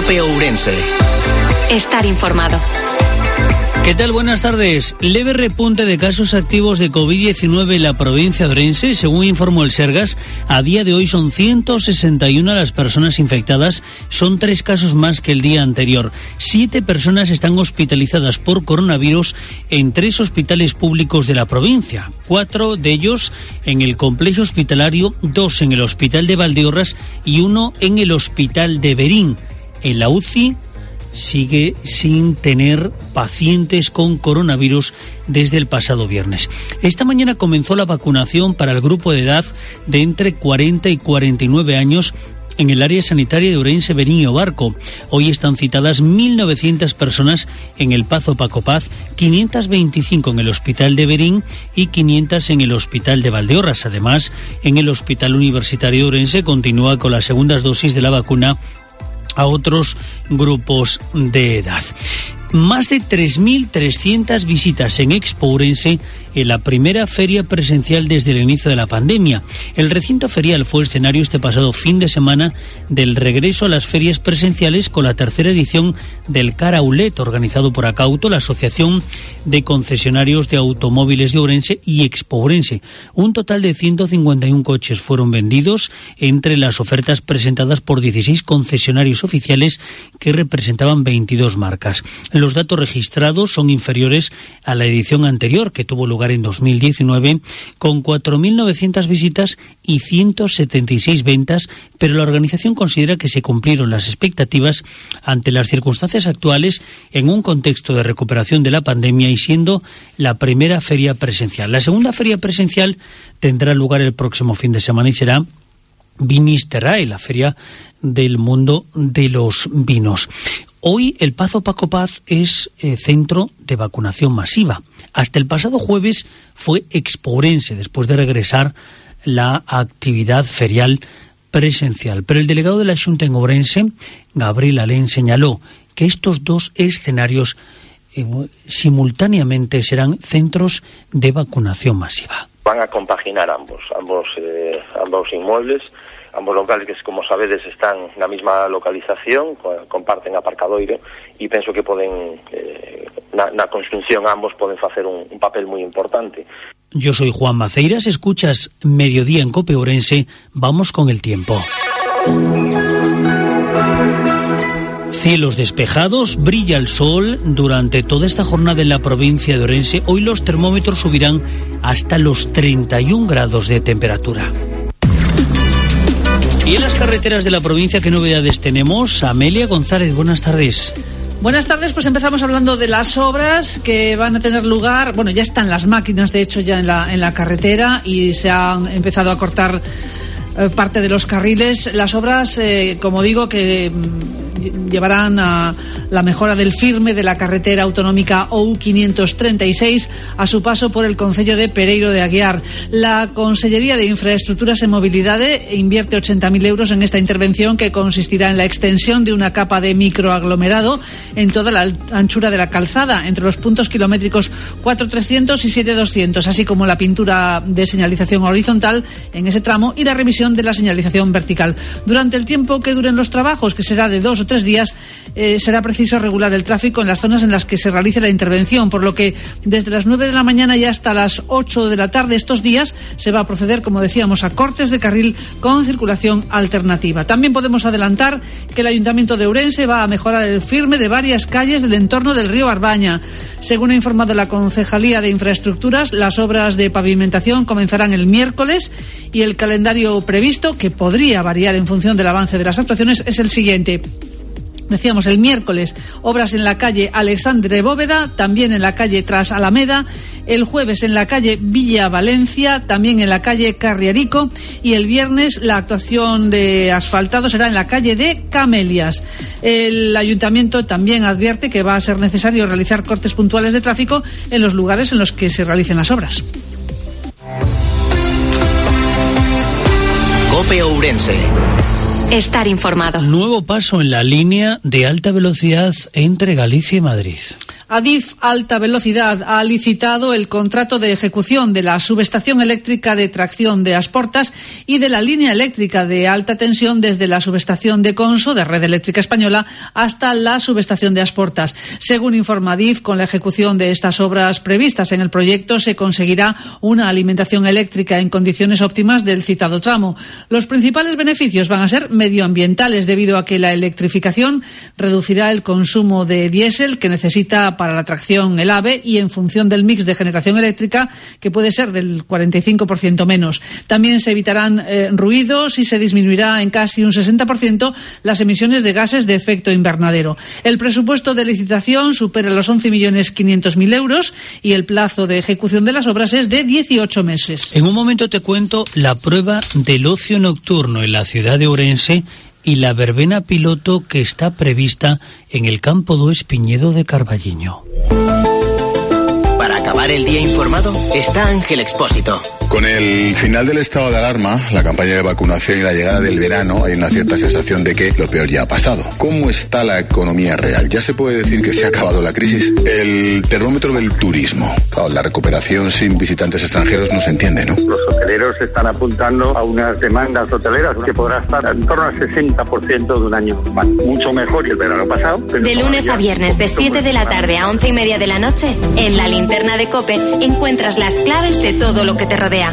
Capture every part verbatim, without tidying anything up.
COPE Ourense. Estar informado. ¿Qué tal? Buenas tardes. Leve repunte de casos activos de covid diecinueve en la provincia de Ourense. Según informó el Sergas, a día de hoy son ciento sesenta y una las personas infectadas. Son tres casos más que el día anterior. Siete personas están hospitalizadas por coronavirus en tres hospitales públicos de la provincia. Cuatro de ellos en el complejo hospitalario, dos en el hospital de Valdeorras y uno en el hospital de Berín. En la U C I sigue sin tener pacientes con coronavirus desde el pasado viernes. Esta mañana comenzó la vacunación para el grupo de edad de entre cuarenta y cuarenta y nueve años en el área sanitaria de Ourense, Berín y Obarco. Hoy están citadas mil novecientas personas en el Pazo Paco Paz, quinientas veinticinco en el Hospital de Berín y quinientas en el Hospital de Valdeorras. Además, en el Hospital Universitario de Ourense continúa con las segundas dosis de la vacuna a otros grupos de edad. Más de tres mil trescientas visitas en Expo Ourense en la primera feria presencial desde el inicio de la pandemia. El recinto ferial fue escenario este pasado fin de semana del regreso a las ferias presenciales con la tercera edición del Caraulet, organizado por Acauto, la Asociación de Concesionarios de Automóviles de Ourense, y Expo Ourense. Un total de ciento cincuenta y uno coches fueron vendidos entre las ofertas presentadas por dieciséis concesionarios oficiales que representaban veintidós marcas. Los datos registrados son inferiores a la edición anterior, que tuvo lugar en dos mil diecinueve, con cuatro mil novecientas visitas y ciento setenta y seis ventas, pero la organización considera que se cumplieron las expectativas ante las circunstancias actuales en un contexto de recuperación de la pandemia y siendo la primera feria presencial. La segunda feria presencial tendrá lugar el próximo fin de semana y será Vinisterrae, la feria del mundo de los vinos. Hoy el Pazo Paco Paz es eh, centro de vacunación masiva. Hasta el pasado jueves fue Expo Ourense, después de regresar la actividad ferial presencial. Pero el delegado de la Xunta en Ourense, Gabriel Alén, señaló que estos dos escenarios eh, simultáneamente serán centros de vacunación masiva. Van a compaginar ambos, ambos, eh, ambos inmuebles. Ambos locales que, como sabedes, están na mesma localización, comparten aparcadoiro e penso que poden, eh, na, na construcción ambos poden facer un, un papel moi importante. Yo soy Juan Maceiras, escuchas Mediodía en COPE Ourense. Vamos con el tiempo. Cielos despejados, brilla el sol durante toda esta jornada en la provincia de Ourense. Hoy los termómetros subirán hasta los treinta y un grados de temperatura. Y en las carreteras de la provincia, ¿qué novedades tenemos? Amelia González, buenas tardes. Buenas tardes, pues empezamos hablando de las obras que van a tener lugar. Bueno, ya están las máquinas, de hecho, ya en la, en la carretera y se han empezado a cortar eh, parte de los carriles. Las obras, eh, como digo, que mm, llevarán a la mejora del firme de la carretera autonómica O U quinientos treinta y seis a su paso por el concello de Pereiro de Aguiar. La Consellería de Infraestructuras e Mobilidade invierte ochenta mil euros en esta intervención, que consistirá en la extensión de una capa de microaglomerado en toda la anchura de la calzada, entre los puntos kilométricos cuatro trescientos y siete doscientos, así como la pintura de señalización horizontal en ese tramo y la revisión de la señalización vertical. Durante el tiempo que duren los trabajos, que será de dos o tres días, eh, será preciso regular el tráfico en las zonas en las que se realice la intervención, por lo que desde las nueve de la mañana y hasta las ocho de la tarde estos días se va a proceder, como decíamos, a cortes de carril con circulación alternativa. También podemos adelantar que el Ayuntamiento de Ourense va a mejorar el firme de varias calles del entorno del río Arbaña. Según ha informado la Concejalía de Infraestructuras, las obras de pavimentación comenzarán el miércoles y el calendario previsto, que podría variar en función del avance de las actuaciones, es el siguiente. Decíamos el miércoles, obras en la calle Alexandre Bóveda, también en la calle Tras Alameda, el jueves en la calle Villa Valencia, también en la calle Carriarico, y el viernes la actuación de asfaltado será en la calle de Camelias. El ayuntamiento también advierte que va a ser necesario realizar cortes puntuales de tráfico en los lugares en los que se realicen las obras. COPE Ourense. Estar informado. Nuevo paso en la línea de alta velocidad entre Galicia y Madrid. Adif Alta Velocidad ha licitado el contrato de ejecución de la subestación eléctrica de tracción de Asportas y de la línea eléctrica de alta tensión desde la subestación de Conso, de Red Eléctrica Española, hasta la subestación de Asportas. Según informa Adif, con la ejecución de estas obras previstas en el proyecto se conseguirá una alimentación eléctrica en condiciones óptimas del citado tramo. Los principales beneficios van a ser medioambientales, debido a que la electrificación reducirá el consumo de diésel que necesita para la tracción el AVE y en función del mix de generación eléctrica, que puede ser del cuarenta y cinco por ciento menos. También se evitarán eh, ruidos y se disminuirá en casi un sesenta por ciento las emisiones de gases de efecto invernadero. El presupuesto de licitación supera los once millones quinientos mil euros y el plazo de ejecución de las obras es de dieciocho meses. En un momento te cuento la prueba del ocio nocturno en la ciudad de Ourense y la verbena piloto que está prevista en el campo do Espiñedo de Carballiño. Para acabar el día informado está Ángel Expósito. Con el final del estado de alarma, la campaña de vacunación y la llegada del verano, hay una cierta sensación de que lo peor ya ha pasado. ¿Cómo está la economía real? ¿Ya se puede decir que se ha acabado la crisis? El termómetro del turismo. Claro, la recuperación sin visitantes extranjeros no se entiende, ¿no? Los hoteleros están apuntando a unas demandas hoteleras que podrá estar en torno al sesenta por ciento de un año más. Mucho mejor que el verano pasado. De lunes a viernes, de siete de la tarde a once y media de la noche, en la linterna de COPE encuentras las claves de todo lo que te rodea.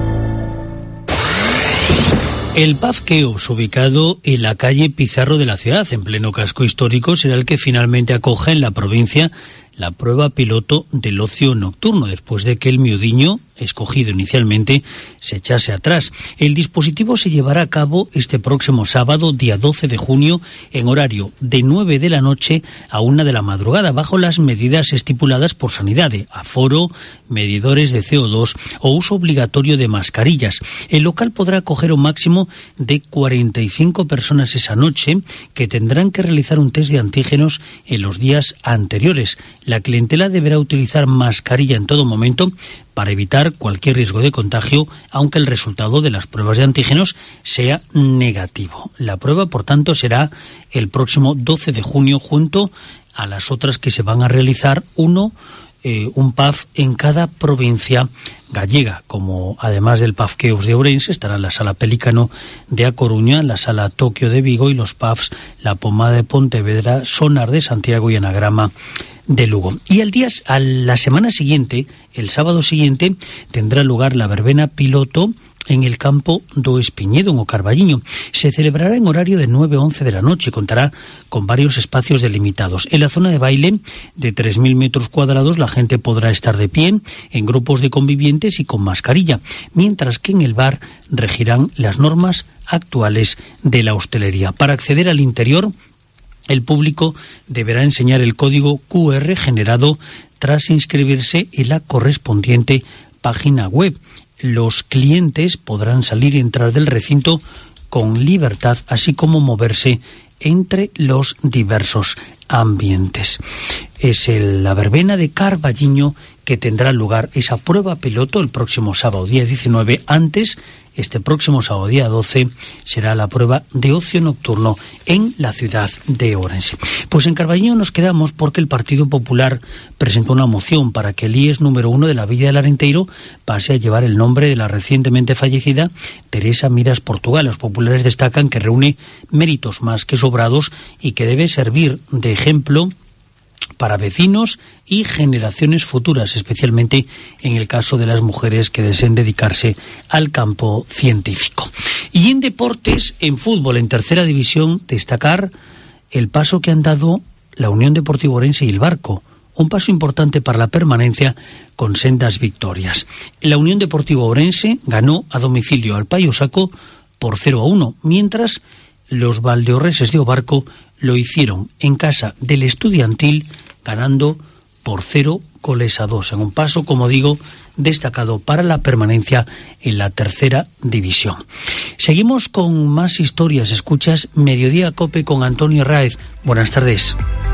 El pub Keops, ubicado en la calle Pizarro de la ciudad, en pleno casco histórico, será el que finalmente acoja en la provincia la prueba piloto del ocio nocturno, después de que el miudiño, escogido inicialmente, se echase atrás. El dispositivo se llevará a cabo este próximo sábado, día doce de junio, en horario de nueve de la noche a una de la madrugada, bajo las medidas estipuladas por Sanidade: aforo, medidores de C O dos o uso obligatorio de mascarillas. El local podrá acoger un máximo de cuarenta y cinco personas esa noche, que tendrán que realizar un test de antígenos en los días anteriores. La clientela deberá utilizar mascarilla en todo momento para evitar cualquier riesgo de contagio, aunque el resultado de las pruebas de antígenos sea negativo. La prueba, por tanto, será el próximo doce de junio, junto a las otras que se van a realizar, uno, eh, un pub en cada provincia gallega, como además del pub Keops de Ourense estará la Sala Pelícano de A Coruña, la Sala Tokio de Vigo y los pubs La Pomada de Pontevedra, Sonar de Santiago y Anagrama de Lugo. Y al día, a la semana siguiente, el sábado siguiente, tendrá lugar la verbena piloto en el campo do Espiñedo, en O Carballiño. Se celebrará en horario de nueve a once de la noche y contará con varios espacios delimitados. En la zona de baile, de tres mil metros cuadrados, la gente podrá estar de pie, en grupos de convivientes y con mascarilla, mientras que en el bar regirán las normas actuales de la hostelería. Para acceder al interior, el público deberá enseñar el código Q R generado tras inscribirse en la correspondiente página web. Los clientes podrán salir y entrar del recinto con libertad, así como moverse entre los diversos ambientes. Es el, la verbena de Carballiño, que tendrá lugar esa prueba piloto el próximo sábado día diecinueve. Antes, este próximo sábado día doce, será la prueba de ocio nocturno en la ciudad de Ourense. Pues en Carballiño nos quedamos porque el Partido Popular presentó una moción para que el I E S número uno de la Villa del Arenteiro pase a llevar el nombre de la recientemente fallecida Teresa Miras Portugal. Los populares destacan que reúne méritos más que sobrados y que debe servir de ejemplo para vecinos y generaciones futuras, especialmente en el caso de las mujeres que deseen dedicarse al campo científico. Y en deportes, en fútbol, en tercera división, destacar el paso que han dado la Unión Deportiva Ourense y el Barco. Un paso importante para la permanencia con sendas victorias. La Unión Deportiva Ourense ganó a domicilio al Paio Saco por cero a uno, mientras los valdeorreses de Obarco lo hicieron en casa del Estudiantil, ganando por cero goles a dos, en un paso, como digo, destacado para la permanencia en la tercera división. Seguimos con más historias. Escuchas Mediodía Cope con Antonio Raez. Buenas tardes.